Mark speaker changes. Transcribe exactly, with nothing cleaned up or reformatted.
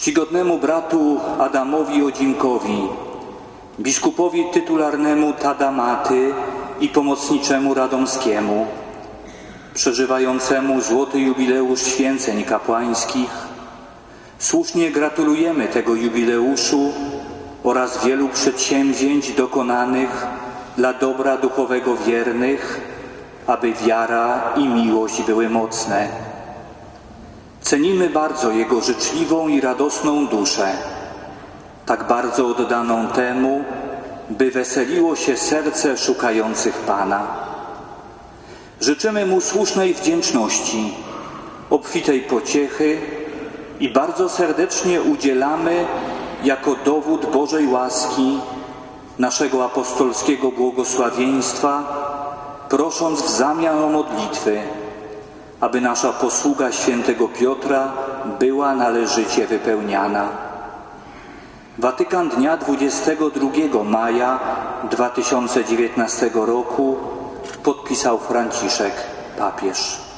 Speaker 1: czcigodnemu bratu Adamowi Odzimkowi, biskupowi tytularnemu Tadamaty i pomocniczemu Radomskiemu, przeżywającemu złoty jubileusz święceń kapłańskich, słusznie gratulujemy tego jubileuszu oraz wielu przedsięwzięć dokonanych dla dobra duchowego wiernych, aby wiara i miłość były mocne. Cenimy bardzo jego życzliwą i radosną duszę, tak bardzo oddaną temu, by weseliło się serce szukających Pana. Życzymy mu słusznej wdzięczności, obfitej pociechy i bardzo serdecznie udzielamy jako dowód Bożej łaski naszego apostolskiego błogosławieństwa, prosząc w zamian o modlitwy, aby nasza posługa świętego Piotra była należycie wypełniana. Watykan dnia dwudziestego drugiego maja dwa tysiące dziewiętnastego roku podpisał Franciszek papież.